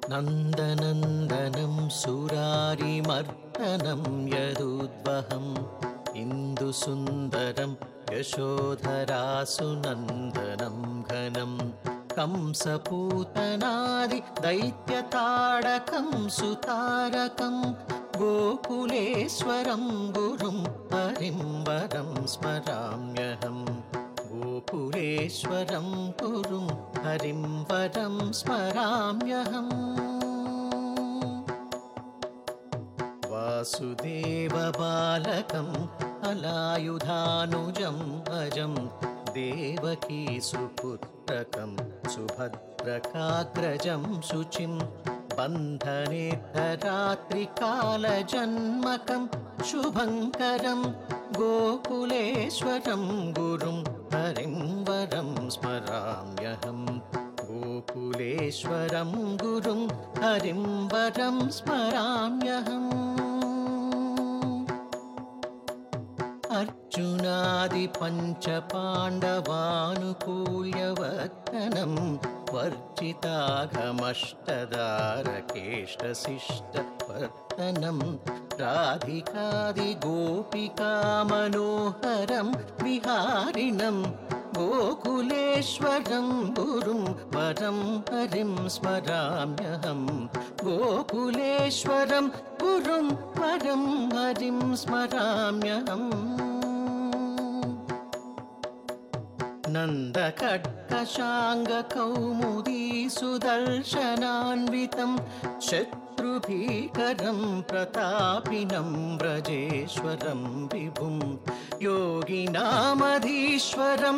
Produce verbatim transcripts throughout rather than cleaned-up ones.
नन्दनन्दनं सुरारिमर्दनं यदुद्वहम् इन्दुसुन्दरं यशोधरासुनन्दनं घनं कंसपूतनादि दैत्यताडकं सुतारकं गोकुलेश्वरं गुरुं हरिं वरं स्मराम्यहम् गोकुलेश्वरं गुरुं हरिं वरं स्मराम्यहम् वासुदेवबालकम् अलायुधानुजम् अजं देवकीसुपुत्रकं सुभद्रकाग्रजं शुचिं बन्धनेत्ररात्रिकालजन्मकं शुभङ्करं गोकुलेश्वरं गुरुं हरिं वरं स्मराम्यहम् गोकुलेश्वरं गुरुं हरिं वरं स्मराम्यहम् अर्जुनादिपञ्चपाण्डवानुकूल्यवर्तनं वर्जिताघमष्टदारकेष्टशिष्टवर्तनं राधिकादिगोपिकामनोहरं विहारिणं गोकुलेश्वरं गुरुं वरं हरिं स्मराम्यहम् गोकुलेश्वरं गुरुं वरं हरिं स्मराम्यहम् नन्दखड्गशाङ्गकौमुदी सुदर्शनान्वितं शत्रुभीकरं प्रतापिनं व्रजेश्वरं विभुं योगिनामधीश्वरं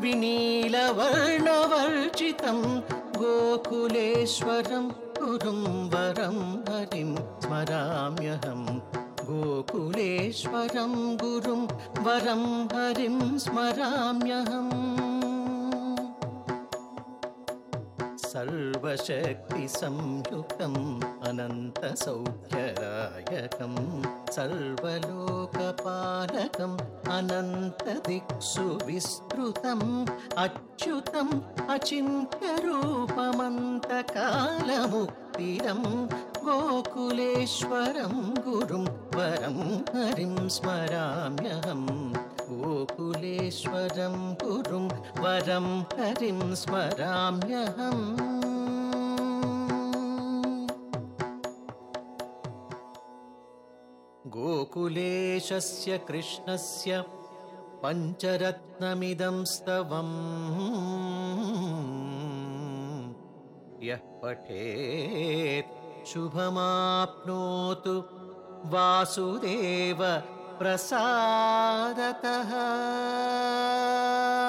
विनीलवर्णवर्जितं गोकुलेश्वरं गुरुं वरं हरिं स्मराम्यहम् गोकुलेश्वरं गुरुं वरं हरिं स्मराम्यहम् सर्वशक्तिसंयुक्तम् अनन्तसौख्यदायकं सर्वलोकपालकम् अनन्तदिक्षु विस्तृतम् अच्युतम् अचिन्त्यरूपमन्तकालमुक्तिदं गोकुलेश्वरं गुरुं वरं हरिं स्मराम्यहम् गोकुलेश्वरं गुरुं वरं हरिं स्मराम्यहम् गोकुलेशस्य कृष्णस्य पञ्चरत्नमिदं स्तवम् यः पठेत् शुभमाप्नोतु वासुदेव प्रसादतः।